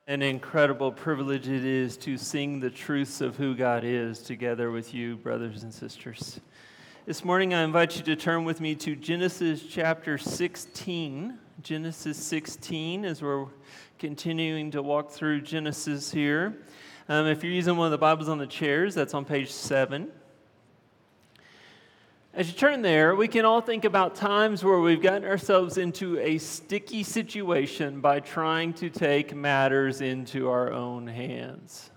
An incredible privilege it is to sing the truths of who God is together with you, brothers and sisters. This morning, I invite you to turn with me to Genesis chapter 16. Genesis 16, as we're continuing to walk through Genesis here. If you're using one of the Bibles on the chairs, that's on page 7. As you turn there, we can all think about times where we've gotten ourselves into a sticky situation by trying to take matters into our own hands.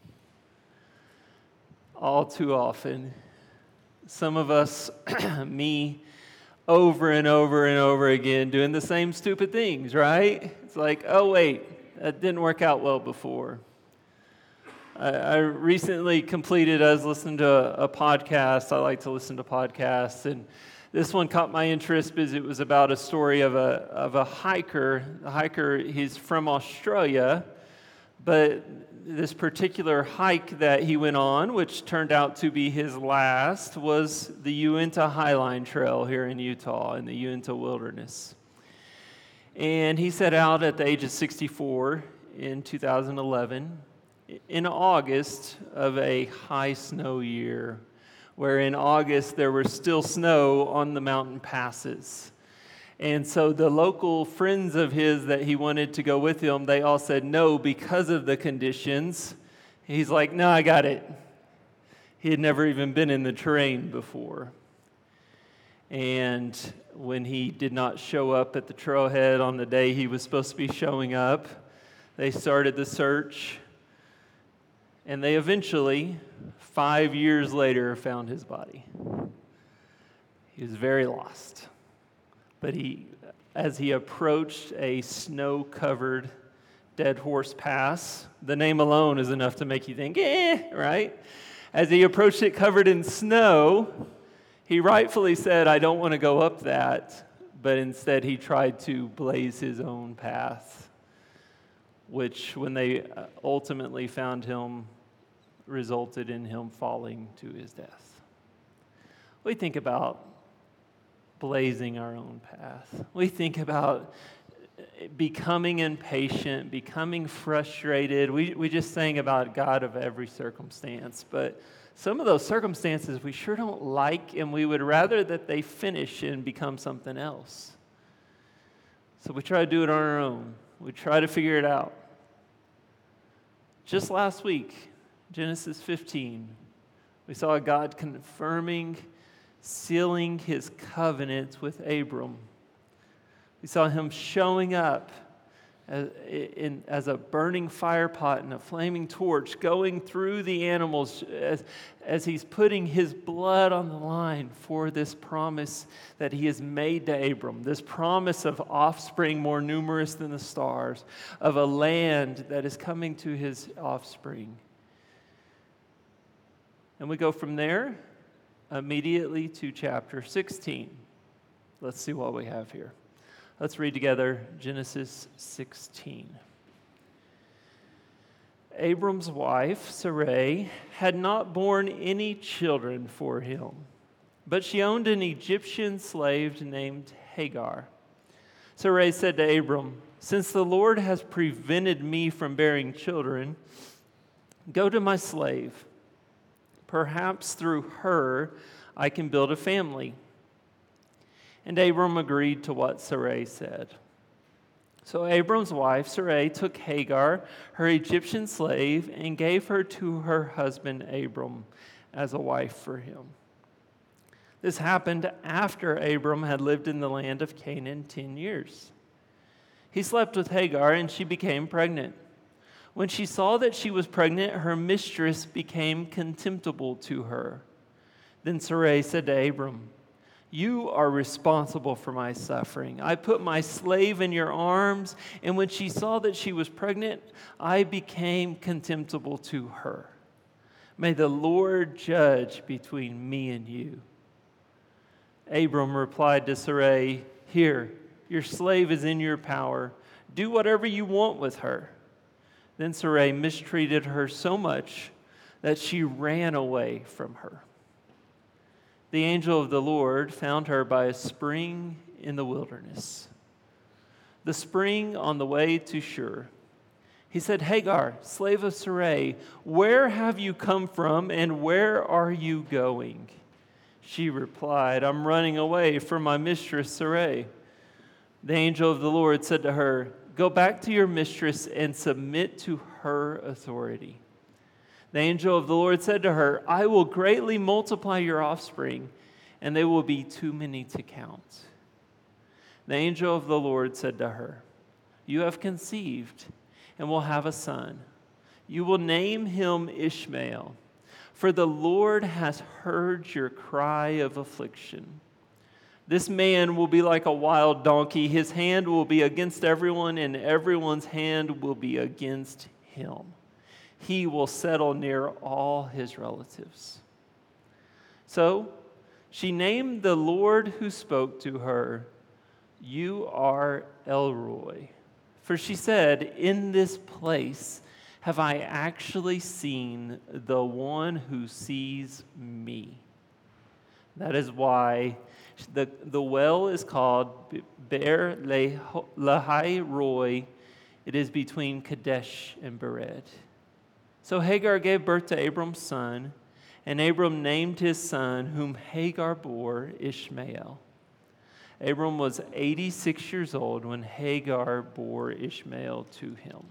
All too often, some of us, me, over and over and over again, doing the same stupid things, right? It's like, oh wait, that didn't work out well before. I recently completed, I was listening to a podcast. I like to listen to podcasts, and this one caught my interest because it was about a story of a hiker. The hiker, he's from Australia, but this particular hike that he went on, which turned out to be his last, was the Uinta Highline Trail here in Utah, in the Uinta Wilderness. And he set out at the age of 64 in 2011. In August of a high snow year, where in August there was still snow on the mountain passes. And so the local friends of his that he wanted to go with him, they all said no because of the conditions. He's like, no, I got it. He had never even been in the terrain before. And when he did not show up at the trailhead on the day he was supposed to be showing up, they started the search. And they eventually, 5 years later, found his body. He was very lost. But as he approached a snow-covered Dead Horse Pass, the name alone is enough to make you think, right? As he approached it covered in snow, he rightfully said, I don't want to go up that, but instead he tried to blaze his own path, which when they ultimately found him, resulted in him falling to his death. We think about blazing our own path. We think about becoming impatient, becoming frustrated. We just sang about God of every circumstance, but some of those circumstances we sure don't like, and we would rather that they finish and become something else. So we try to do it on our own. We try to figure it out. Just last week, Genesis 15, we saw God confirming, sealing his covenant with Abram. We saw him showing up as a burning fire pot and a flaming torch, going through the animals as he's putting his blood on the line for this promise that he has made to Abram, this promise of offspring more numerous than the stars, of a land that is coming to his offspring. And we go from there immediately to chapter 16. Let's see what we have here. Let's read together Genesis 16. Abram's wife, Sarai, had not borne any children for him, but she owned an Egyptian slave named Hagar. Sarai said to Abram, since the Lord has prevented me from bearing children, go to my slave. Perhaps through her I can build a family. And Abram agreed to what Sarai said. So Abram's wife, Sarai, took Hagar, her Egyptian slave, and gave her to her husband Abram as a wife for him. This happened after Abram had lived in the land of Canaan 10 years. He slept with Hagar, and she became pregnant. When she saw that she was pregnant, her mistress became contemptible to her. Then Sarai said to Abram, you are responsible for my suffering. I put my slave in your arms, and when she saw that she was pregnant, I became contemptible to her. May the Lord judge between me and you. Abram replied to Sarai, here, your slave is in your power. Do whatever you want with her. Then Sarai mistreated her so much that she ran away from her. The angel of the Lord found her by a spring in the wilderness, the spring on the way to Shur. He said, Hagar, slave of Sarai, where have you come from and where are you going? She replied, I'm running away from my mistress Sarai. The angel of the Lord said to her, go back to your mistress and submit to her authority. The angel of the Lord said to her, I will greatly multiply your offspring, and they will be too many to count. The angel of the Lord said to her, you have conceived and will have a son. You will name him Ishmael, for the Lord has heard your cry of affliction. This man will be like a wild donkey. His hand will be against everyone, and everyone's hand will be against him. He will settle near all his relatives. So she named the Lord who spoke to her, you are El Roi. For she said, in this place have I actually seen the one who sees me. That is why the well is called Be'er Lahai Roi. It is between Kadesh and Bered. So Hagar gave birth to Abram's son, and Abram named his son, whom Hagar bore, Ishmael. Abram was 86 years old when Hagar bore Ishmael to him.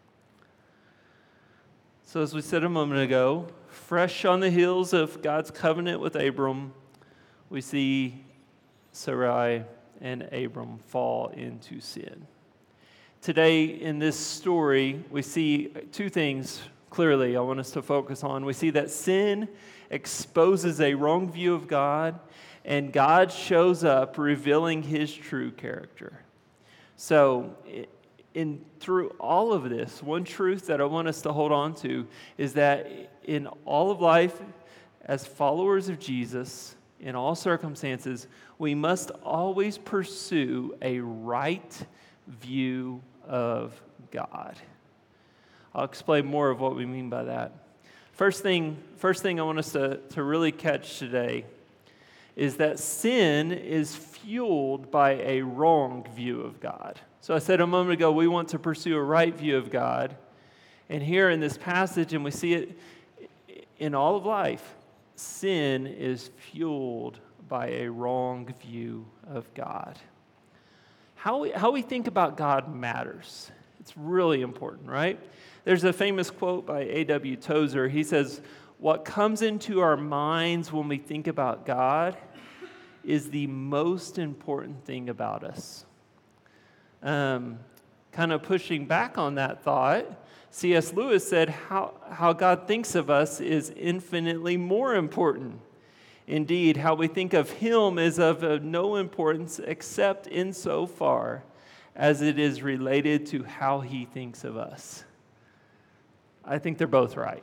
So as we said a moment ago, fresh on the heels of God's covenant with Abram, we see Sarai and Abram fall into sin. Today in this story, we see two things clearly I want us to focus on. We see that sin exposes a wrong view of God, and God shows up revealing his true character. So through all of this, one truth that I want us to hold on to is that in all of life, as followers of Jesus, in all circumstances, we must always pursue a right view of God. I'll explain more of what we mean by that. First thing I want us to really catch today is that sin is fueled by a wrong view of God. So I said a moment ago, we want to pursue a right view of God. And here in this passage, and we see it in all of life, sin is fueled by a wrong view of God. How we think about God matters. It's really important, right? There's a famous quote by A.W. Tozer. He says, what comes into our minds when we think about God is the most important thing about us. Kind of pushing back on that thought, C.S. Lewis said how God thinks of us is infinitely more important. Indeed, how we think of him is of no importance except insofar as it is related to how he thinks of us. I think they're both right.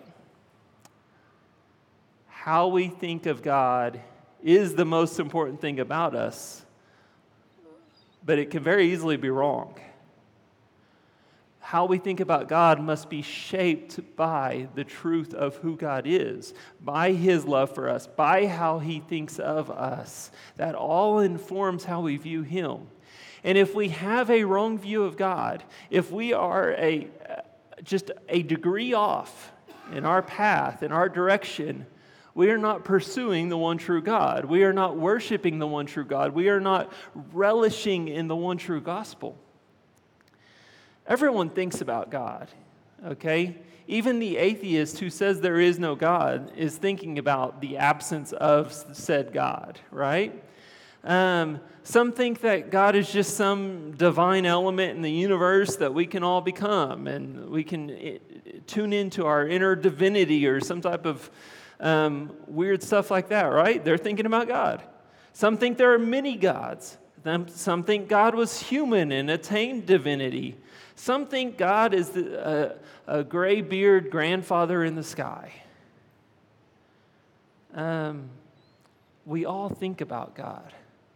How we think of God is the most important thing about us, but it can very easily be wrong. How we think about God must be shaped by the truth of who God is, by his love for us, by how he thinks of us. That all informs how we view him. And if we have a wrong view of God, if we are just a degree off in our path, in our direction, we are not pursuing the one true God. We are not worshiping the one true God. We are not relishing in the one true gospel. Everyone thinks about God, okay? Even the atheist who says there is no God is thinking about the absence of said God, right? Some think that God is just some divine element in the universe that we can all become, and we can tune into our inner divinity or some type of weird stuff like that, right? They're thinking about God. Some think there are many gods. Some think God was human and attained divinity. Some think God is a gray-beard grandfather in the sky. We all think about God.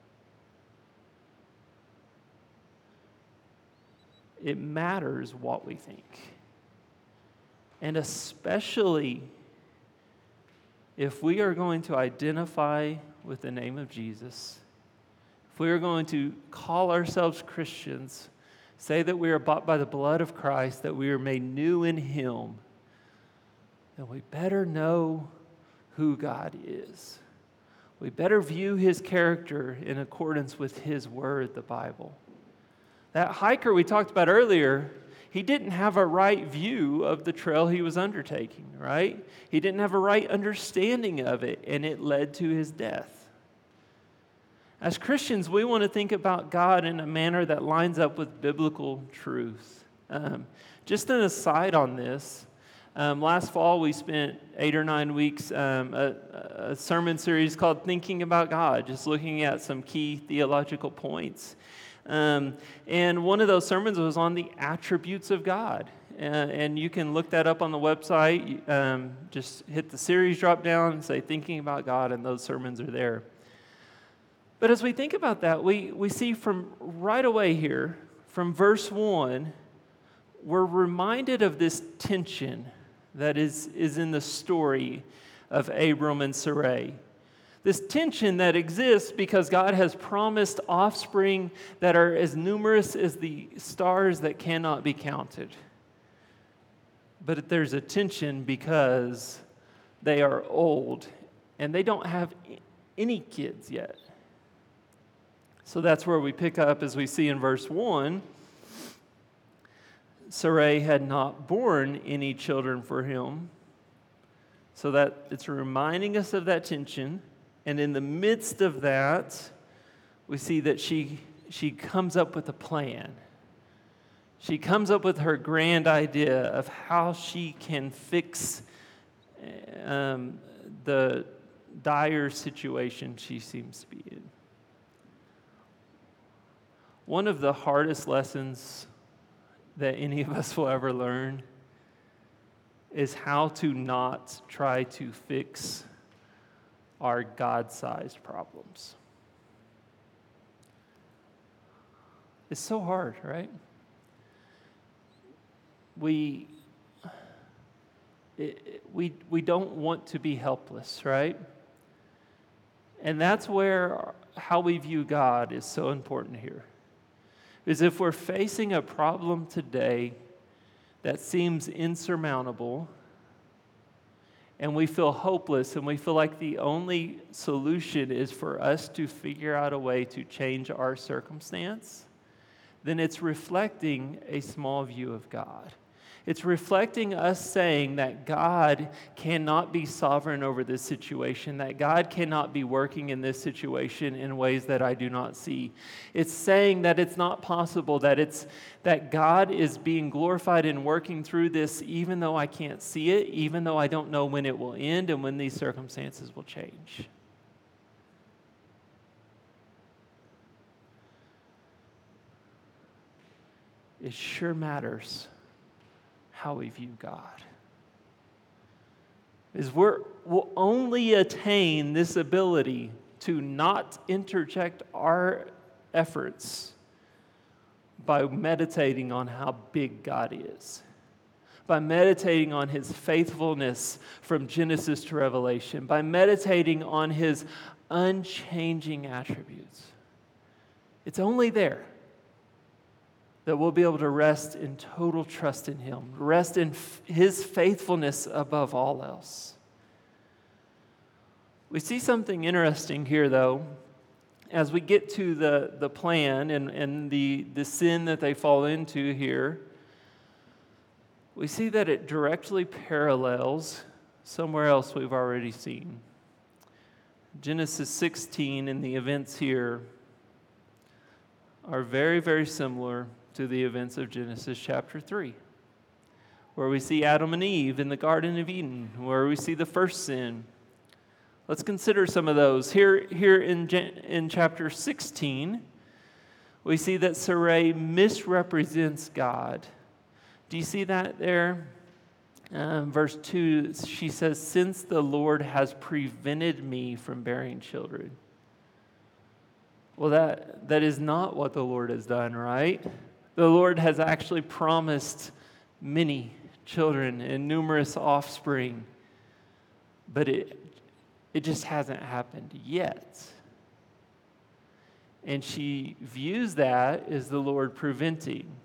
It matters what we think. And especially if we are going to identify with the name of Jesus, if we are going to call ourselves Christians, say that we are bought by the blood of Christ, that we are made new in Him, then we better know who God is. We better view His character in accordance with His Word, the Bible. That hiker we talked about earlier, he didn't have a right view of the trail he was undertaking, right? He didn't have a right understanding of it, and it led to his death. As Christians, we want to think about God in a manner that lines up with biblical truth. Just an aside on this, last fall we spent 8 or 9 weeks a sermon series called Thinking About God, just looking at some key theological points. And one of those sermons was on the attributes of God. And you can look that up on the website. Just hit the series drop down and say Thinking About God, and those sermons are there. But as we think about that, we see from right away here, from verse 1, we're reminded of this tension that is in the story of Abram and Sarai. This tension that exists because God has promised offspring that are as numerous as the stars that cannot be counted. But there's a tension because they are old and they don't have any kids yet. So that's where we pick up as we see in verse 1. Sarai had not borne any children for him. So that it's reminding us of that tension. And in the midst of that, we see that she comes up with a plan. She comes up with her grand idea of how she can fix the dire situation she seems to be in. One of the hardest lessons that any of us will ever learn is how to not try to fix our God-sized problems. It's so hard, right? We don't want to be helpless, right? And that's where how we view God is so important here. Is if we're facing a problem today that seems insurmountable, and we feel hopeless, and we feel like the only solution is for us to figure out a way to change our circumstance, then it's reflecting a small view of God. It's reflecting us saying that God cannot be sovereign over this situation, that God cannot be working in this situation in ways that I do not see. It's saying that it's not possible, that God is being glorified and working through this even though I can't see it, even though I don't know when it will end and when these circumstances will change. It sure matters how we view God. We'll only attain this ability to not interject our efforts by meditating on how big God is, by meditating on His faithfulness from Genesis to Revelation, by meditating on His unchanging attributes. It's only there that we'll be able to rest in total trust in Him, rest in His faithfulness above all else. We see something interesting here, though, as we get to the plan and the sin that they fall into here. We see that it directly parallels somewhere else we've already seen. Genesis 16 and the events here are very, very similar to the events of Genesis chapter 3, where we see Adam and Eve in the Garden of Eden, where we see the first sin. Let's consider some of those. Here in chapter 16, we see that Sarai misrepresents God. Do you see that there? Verse 2, she says, "Since the Lord has prevented me from bearing children." Well, that is not what the Lord has done, right? The Lord has actually promised many children and numerous offspring, but it just hasn't happened yet. And she views that as the Lord preventing.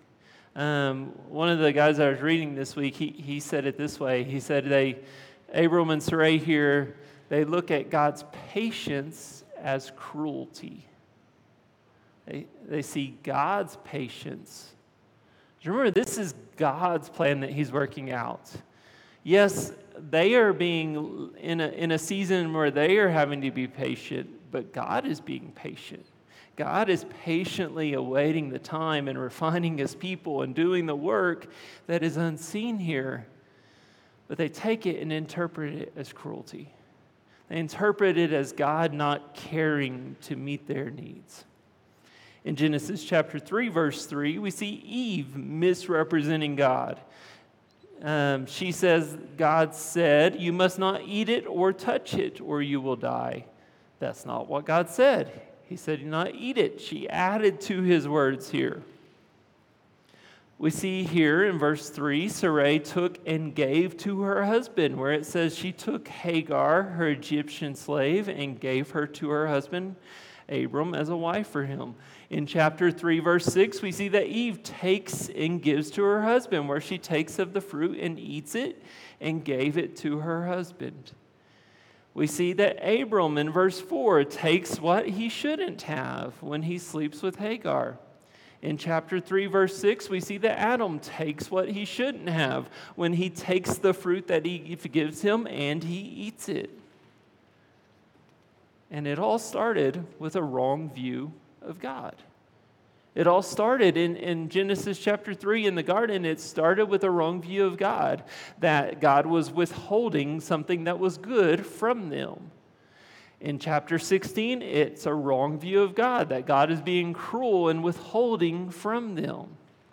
One of the guys I was reading this week, he said it this way. He said Abram and Sarai here, they look at God's patience as cruelty. They see God's patience. Remember, this is God's plan that he's working out. Yes, they are being in a season where they are having to be patient, but God is being patient. God is patiently awaiting the time and refining his people and doing the work that is unseen here. But they take it and interpret it as cruelty. They interpret it as God not caring to meet their needs. In Genesis chapter 3, verse 3, we see Eve misrepresenting God. She says, God said, you must not eat it or touch it, or you will die. That's not what God said. He said, do not eat it. She added to his words here. We see here in verse 3, Sarai took and gave to her husband, where it says she took Hagar, her Egyptian slave, and gave her to her husband, Abram, as a wife for him. In chapter 3, verse 6, we see that Eve takes and gives to her husband, where she takes of the fruit and eats it and gave it to her husband. We see that Abram in verse 4 takes what he shouldn't have when he sleeps with Hagar. In chapter 3, verse 6, we see that Adam takes what he shouldn't have when he takes the fruit that Eve gives him and he eats it. And it all started with a wrong view of God. It all started in Genesis chapter 3 in the garden. It started with a wrong view of God, that God was withholding something that was good from them. In chapter 16, it's a wrong view of God, that God is being cruel and withholding from them.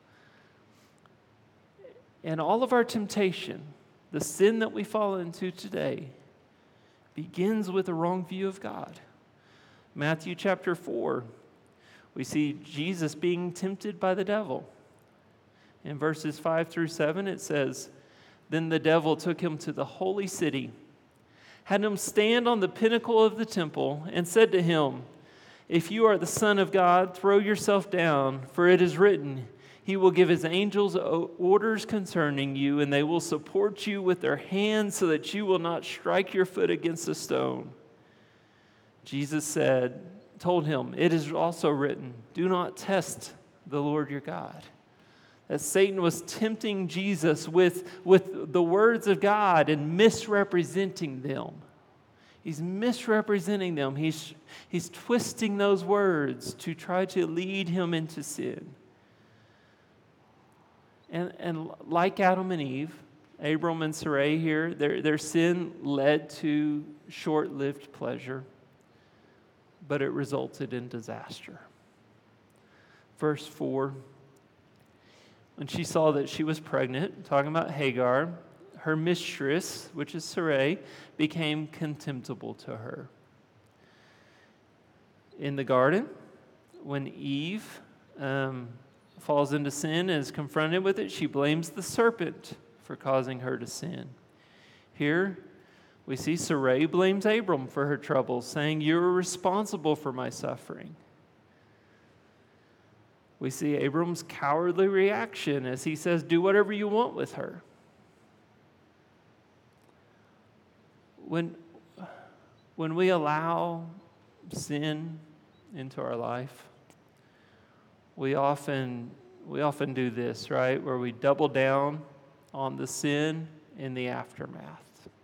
And all of our temptation, the sin that we fall into today, begins with a wrong view of God. Matthew chapter 4, we see Jesus being tempted by the devil. In verses 5 through 7, it says, then the devil took him to the holy city, had him stand on the pinnacle of the temple, and said to him, if you are the Son of God, throw yourself down, for it is written, he will give his angels orders concerning you, and they will support you with their hands so that you will not strike your foot against a stone. Jesus told him, it is also written, do not test the Lord your God. That Satan was tempting Jesus with the words of God and misrepresenting them. He's misrepresenting them. He's twisting those words to try to lead him into sin. And like Adam and Eve, Abram and Sarai here, their sin led to short-lived pleasure, but it resulted in disaster. Verse 4, when she saw that she was pregnant, talking about Hagar, her mistress, which is Sarai, became contemptible to her. In the garden, when Eve falls into sin and is confronted with it, she blames the serpent for causing her to sin. Here, we see Sarai blames Abram for her troubles, saying, you're responsible for my suffering. We see Abram's cowardly reaction as he says, do whatever you want with her. When we allow sin into our life, we often do this, right? Where we double down on the sin in the aftermath.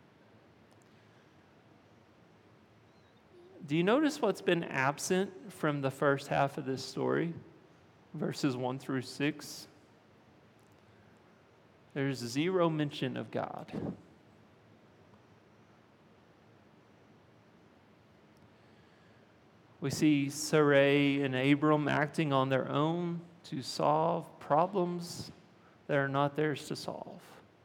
Do you notice what's been absent from the first half of this story? Verses 1 through 6. There's zero mention of God. We see Sarai and Abram acting on their own to solve problems that are not theirs to solve.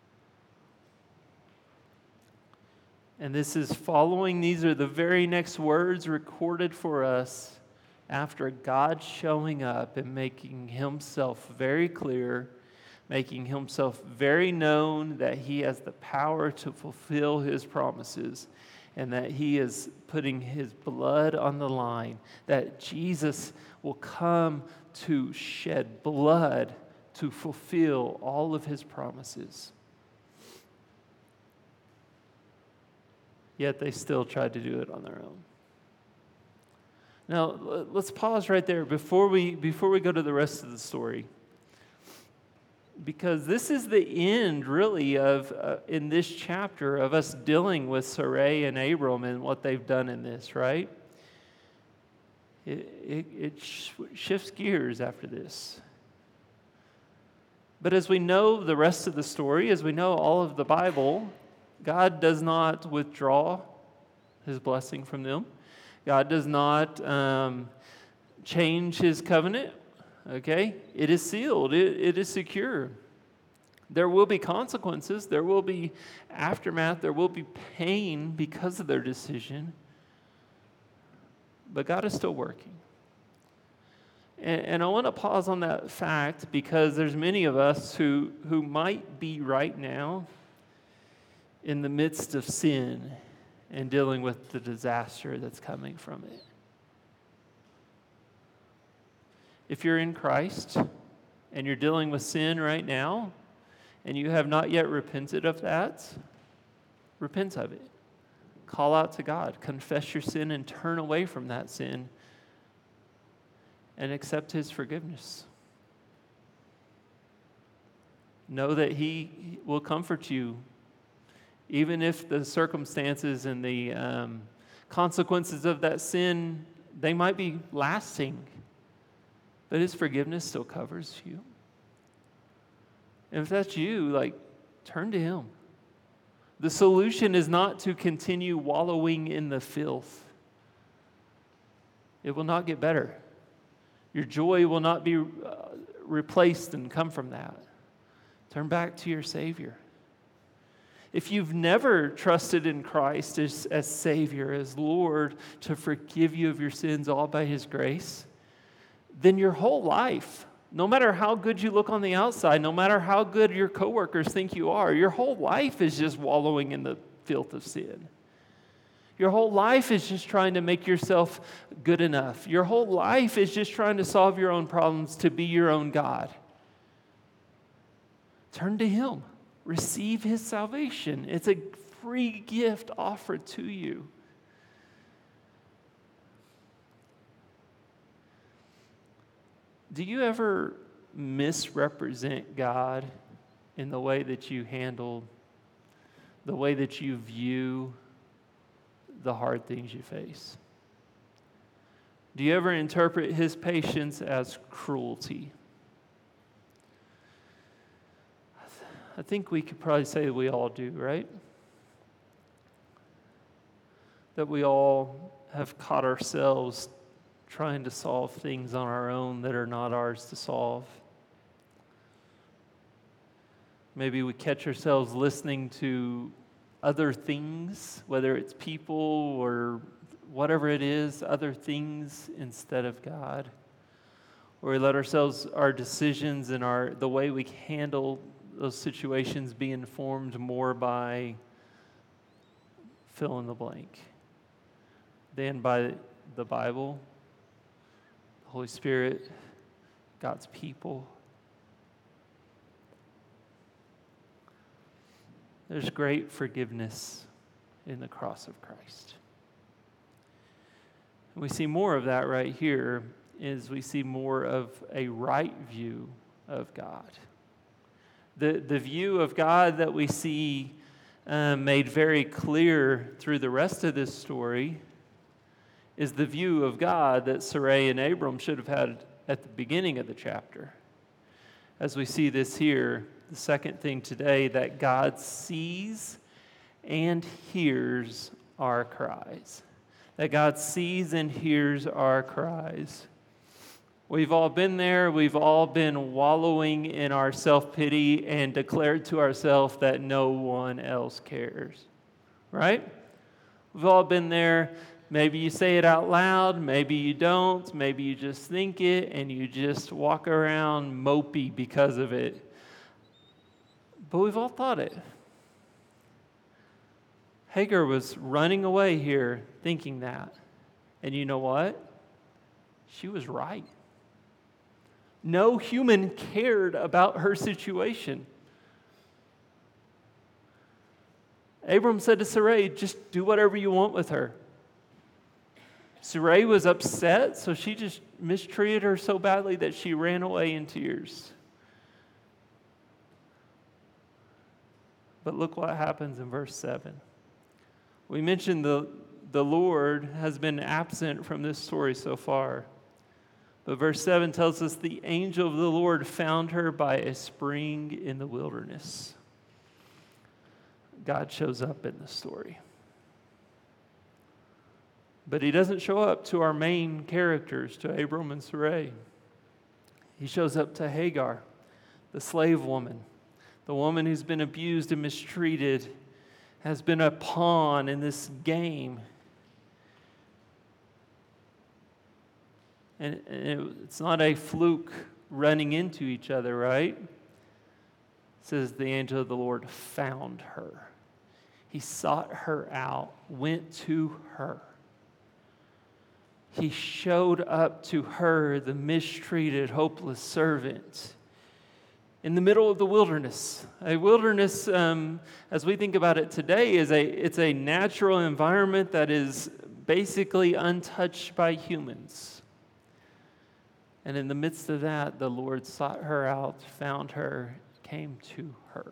And these are the very next words recorded for us after God showing up and making himself very clear, making himself very known that he has the power to fulfill his promises, and that he is putting his blood on the line, that Jesus will come to shed blood to fulfill all of his promises. Yet they still tried to do it on their own. Now, let's pause right there before we go to the rest of the story. Because this is the end, really, of in this chapter of us dealing with Sarai and Abram and what they've done in this, right? It shifts gears after this. But as we know the rest of the story, as we know all of the Bible, God does not withdraw his blessing from them. God does not change his covenant. Okay? It is sealed. It is secure. There will be consequences. There will be aftermath. There will be pain because of their decision. But God is still working. And I want to pause on that fact because there's many of us who might be right now in the midst of sin and dealing with the disaster that's coming from it. If you're in Christ and you're dealing with sin right now and you have not yet repented of that, repent of it. Call out to God. Confess your sin and turn away from that sin and accept his forgiveness. Know that he will comfort you even if the circumstances and the consequences of that sin, they might be lasting. But his forgiveness still covers you. And if that's you, turn to him. The solution is not to continue wallowing in the filth. It will not get better. Your joy will not be replaced and come from that. Turn back to your Savior. If you've never trusted in Christ as Savior, as Lord, to forgive you of your sins all by his grace, then your whole life, no matter how good you look on the outside, no matter how good your coworkers think you are, your whole life is just wallowing in the filth of sin. Your whole life is just trying to make yourself good enough. Your whole life is just trying to solve your own problems to be your own God. Turn to him. Receive his salvation. It's a free gift offered to you. Do you ever misrepresent God in the way that you handle, the way that you view the hard things you face? Do you ever interpret his patience as cruelty? I think we could probably say we all do, right? That we all have caught ourselves trying to solve things on our own that are not ours to solve. Maybe we catch ourselves listening to other things, whether it's people or whatever it is, other things instead of God. Or we let our decisions and the way we handle those situations be informed more by fill in the blank than by the Bible, the Holy Spirit, God's people. There's great forgiveness in the cross of Christ. And we see more of that right here as we see more of a right view of God. The view of God that we see made very clear through the rest of this story is the view of God that Sarai and Abram should have had at the beginning of the chapter. As we see this here, the second thing today, that God sees and hears our cries. That God sees and hears our cries. We've all been there. We've all been wallowing in our self-pity and declared to ourselves that no one else cares. Right? We've all been there. Maybe you say it out loud. Maybe you don't. Maybe you just think it and you just walk around mopey because of it. But we've all thought it. Hagar was running away here thinking that. And you know what? She was right. No human cared about her situation. Abram said to Sarai, just do whatever you want with her. Sarai was upset, so she just mistreated her so badly that she ran away in tears. But look what happens in verse 7. We mentioned the Lord has been absent from this story so far. But verse 7 tells us the angel of the Lord found her by a spring in the wilderness. God shows up in the story. But he doesn't show up to our main characters, to Abram and Sarai. He shows up to Hagar, the slave woman, the woman who's been abused and mistreated, has been a pawn in this game. And it's not a fluke running into each other, right? It says the angel of the Lord found her. He sought her out, went to her. He showed up to her, the mistreated, hopeless servant, in the middle of the wilderness. A wilderness, as we think about it today, it's a natural environment that is basically untouched by humans. And in the midst of that, the Lord sought her out, found her, came to her.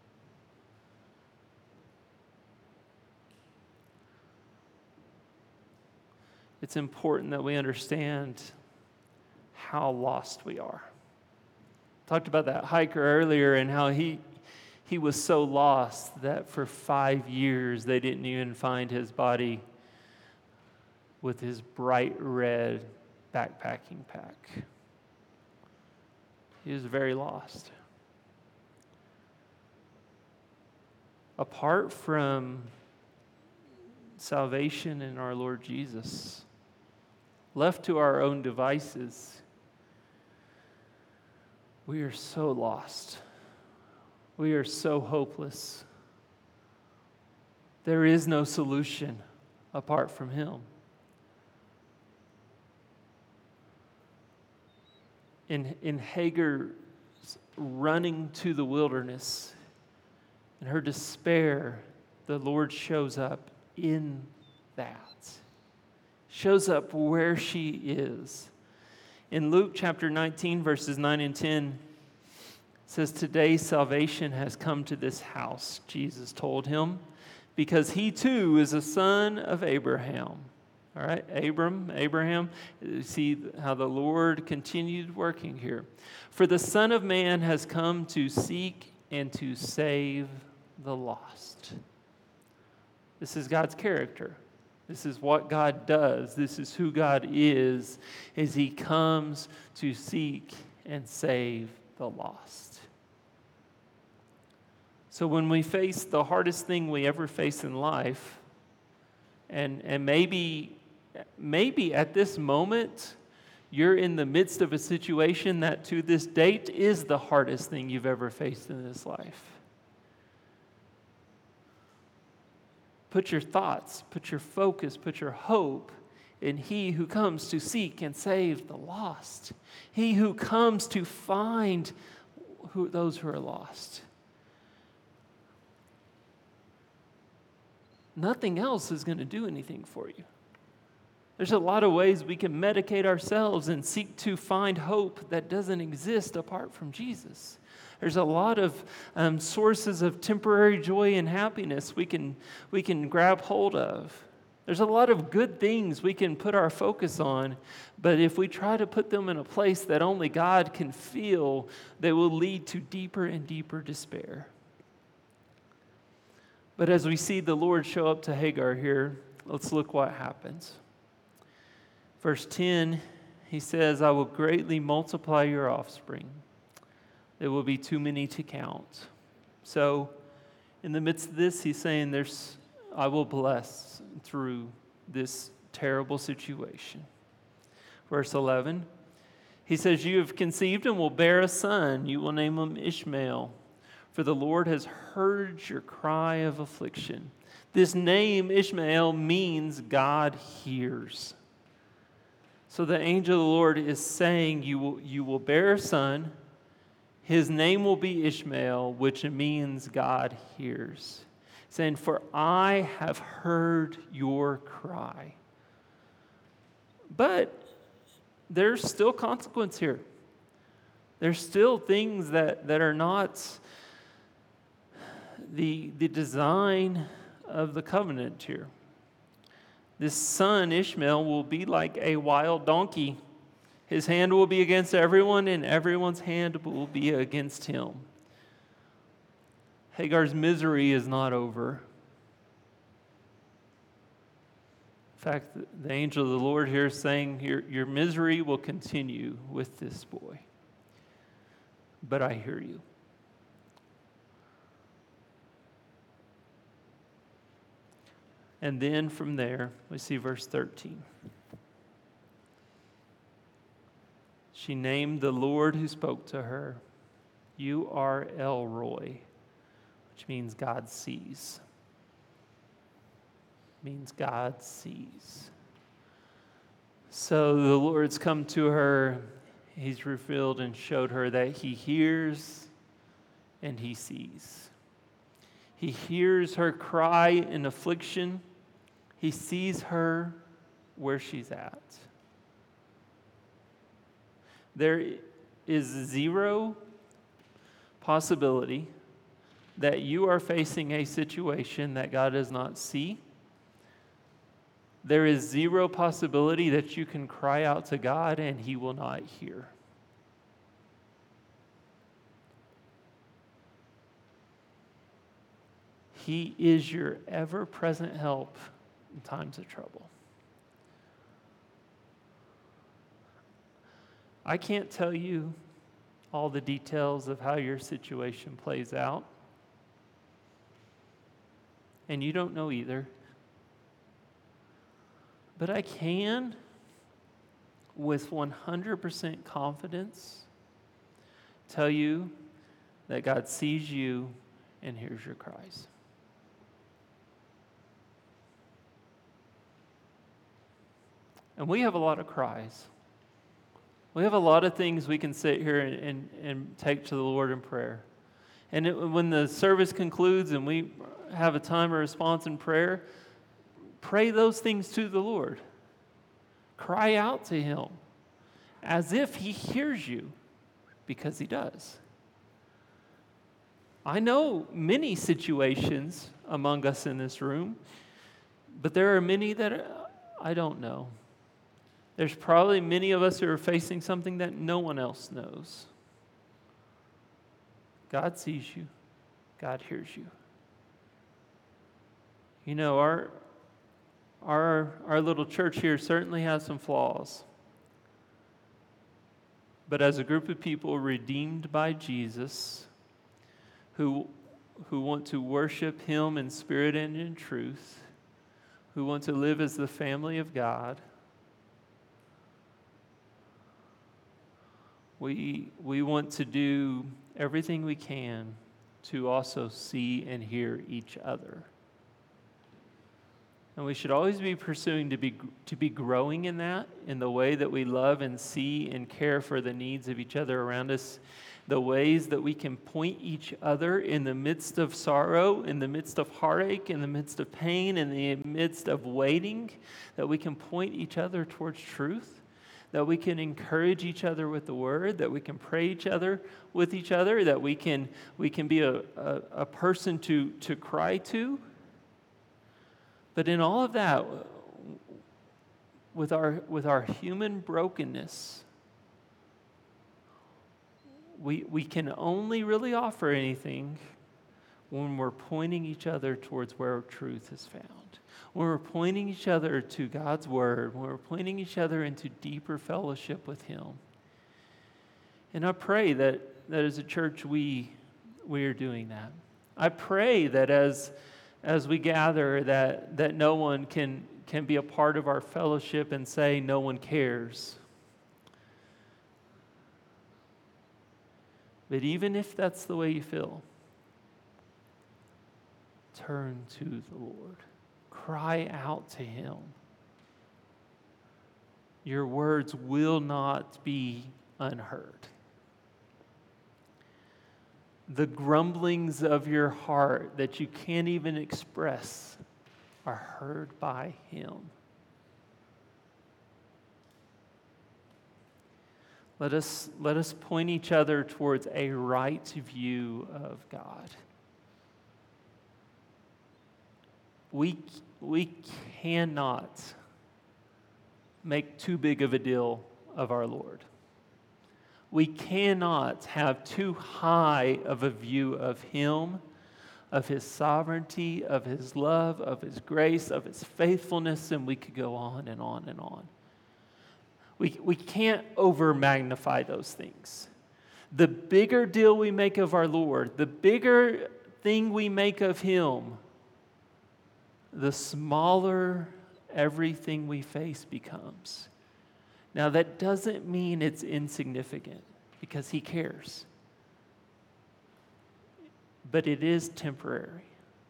It's important that we understand how lost we are. Talked about that hiker earlier and how he was so lost that for 5 years they didn't even find his body with his bright red backpacking pack. He was very lost. Apart from salvation in our Lord Jesus, left to our own devices, we are so lost. We are so hopeless. There is no solution apart from Him. In Hagar running to the wilderness, in her despair, the Lord shows up in that. Shows up where she is. In Luke chapter 19, verses 9 and 10, it says, "Today salvation has come to this house," Jesus told him, "because he too is a son of Abraham." All right, Abraham, you see how the Lord continued working here. "For the Son of Man has come to seek and to save the lost." This is God's character. This is what God does. This is who God is He comes to seek and save the lost. So when we face the hardest thing we ever face in life, and maybe at this moment, you're in the midst of a situation that to this date is the hardest thing you've ever faced in this life. Put your thoughts, put your focus, put your hope in He who comes to seek and save the lost. He who comes to find those who are lost. Nothing else is going to do anything for you. There's a lot of ways we can medicate ourselves and seek to find hope that doesn't exist apart from Jesus. There's a lot of sources of temporary joy and happiness we can grab hold of. There's a lot of good things we can put our focus on, but if we try to put them in a place that only God can feel, they will lead to deeper and deeper despair. But as we see the Lord show up to Hagar here, let's look what happens. Verse 10, He says, "I will greatly multiply your offspring. There will be too many to count." So, in the midst of this, He's saying, I will bless through this terrible situation. Verse 11, He says, "You have conceived and will bear a son. You will name him Ishmael, for the Lord has heard your cry of affliction." This name, Ishmael, means God hears. So the angel of the Lord is saying, you will bear a son. His name will be Ishmael, which means God hears. Saying, for I have heard your cry. But there's still consequence here. There's still things that are not the design of the covenant here. This son, Ishmael, will be like a wild donkey. His hand will be against everyone, and everyone's hand will be against him. Hagar's misery is not over. In fact, the angel of the Lord here is saying, your misery will continue with this boy. But I hear you. And then from there, we see verse 13. She named the Lord who spoke to her, you are El Roi, which means God sees. Means God sees. So the Lord's come to her. He's revealed and showed her that he hears and he sees. He hears her cry in affliction. He sees her where she's at. There is zero possibility that you are facing a situation that God does not see. There is zero possibility that you can cry out to God and he will not hear. He is your ever-present help in times of trouble. I can't tell you all the details of how your situation plays out. And you don't know either. But I can, with 100% confidence, tell you that God sees you and hears your cries. And we have a lot of cries. We have a lot of things we can sit here and take to the Lord in prayer. And when the service concludes and we have a time of response in prayer, pray those things to the Lord. Cry out to him as if he hears you, because he does. I know many situations among us in this room, but there are many that I don't know. There's probably many of us who are facing something that no one else knows. God sees you. God hears you. You know, our little church here certainly has some flaws. But as a group of people redeemed by Jesus, who want to worship him in spirit and in truth, who want to live as the family of God, we want to do everything we can to also see and hear each other. And we should always be pursuing to be growing in that, in the way that we love and see and care for the needs of each other around us, the ways that we can point each other in the midst of sorrow, in the midst of heartache, in the midst of pain, in the midst of waiting, that we can point each other towards truth, that we can encourage each other with the word, that we can pray each other with each other, that we can be a person to cry to. But in all of that, with our human brokenness, we can only really offer anything when we're pointing each other towards where truth is found. When we're pointing each other to God's word, when we're pointing each other into deeper fellowship with him. And I pray that as a church we are doing that. I pray that as we gather, that no one can be a part of our fellowship and say no one cares. But even if that's the way you feel, turn to the Lord. Cry out to him. Your words will not be unheard. The grumblings of your heart that you can't even express are heard by Him. Let us point each other towards a right view of God. We cannot make too big of a deal of our Lord. We cannot have too high of a view of Him, of His sovereignty, of His love, of His grace, of His faithfulness, and we could go on and on and on. We can't over-magnify those things. The bigger deal we make of our Lord, the bigger thing we make of Him, the smaller everything we face becomes. Now, that doesn't mean it's insignificant, because He cares. But it is temporary.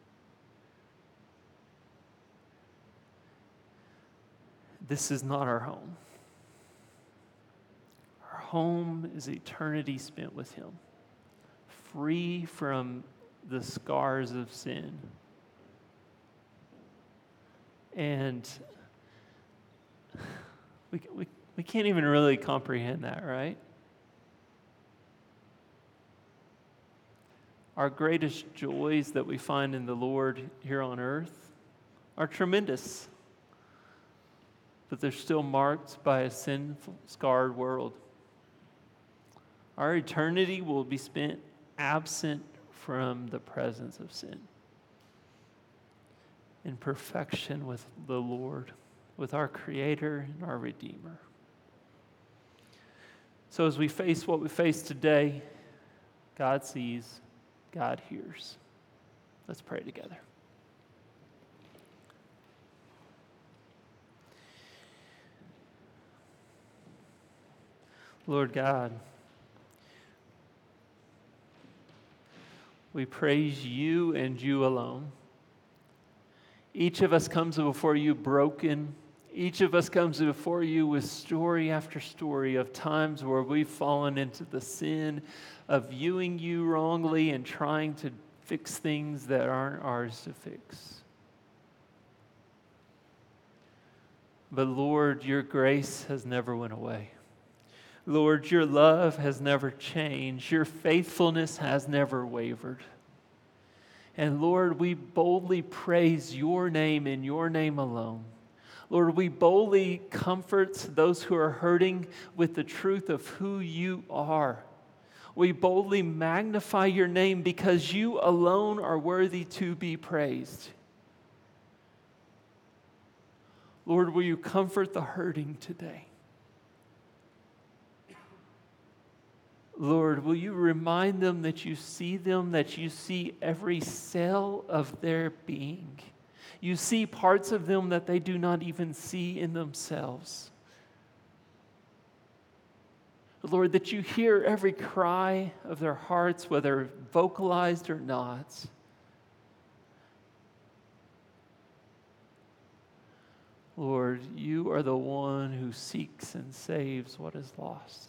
This is not our home. Our home is eternity spent with Him, free from the scars of sin. And we can't even really comprehend that, right? Our greatest joys that we find in the Lord here on earth are tremendous, but they're still marked by a sinful, scarred world. Our eternity will be spent absent from the presence of sin, in perfection with the Lord, with our Creator and our Redeemer. So as we face what we face today, God sees, God hears. Let's pray together. Lord God, we praise You and You alone. Each of us comes before You broken. Each of us comes before You with story after story of times where we've fallen into the sin of viewing You wrongly and trying to fix things that aren't ours to fix. But Lord, Your grace has never went away. Lord, Your love has never changed. Your faithfulness has never wavered. And Lord, we boldly praise Your name and Your name alone. Lord, we boldly comfort those who are hurting with the truth of who You are. We boldly magnify Your name because You alone are worthy to be praised. Lord, will You comfort the hurting today? Lord, will You remind them that You see them, that You see every cell of their being. You see parts of them that they do not even see in themselves. Lord, that You hear every cry of their hearts, whether vocalized or not. Lord, You are the one who seeks and saves what is lost.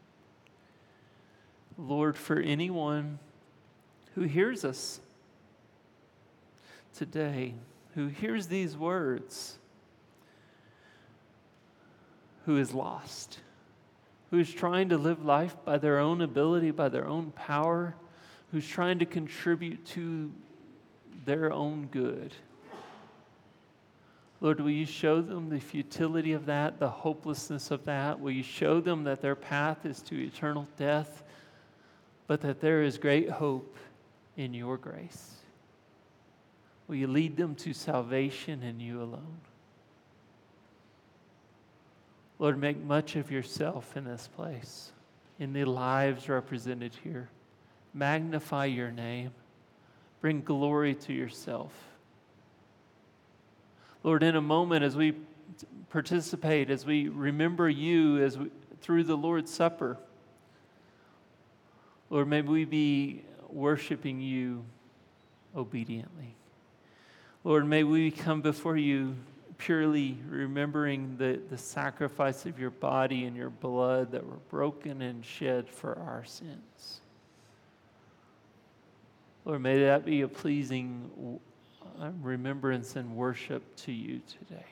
Lord, for anyone who hears us today, who hears these words, who is lost, who is trying to live life by their own ability, by their own power, who's trying to contribute to their own good. Lord, will You show them the futility of that, the hopelessness of that? Will You show them that their path is to eternal death, but that there is great hope in Your grace? Will You lead them to salvation in You alone? Lord, make much of Yourself in this place, in the lives represented here. Magnify Your name. Bring glory to Yourself. Lord, in a moment as we participate, as we remember You through the Lord's Supper, Lord, may we be worshiping You obediently. Lord, may we come before You purely remembering the sacrifice of your body and your blood that were broken and shed for our sins. Lord, may that be a pleasing remembrance and worship to you today.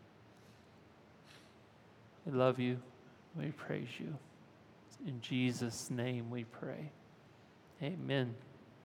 We love you. We praise you. In Jesus' name we pray. Amen.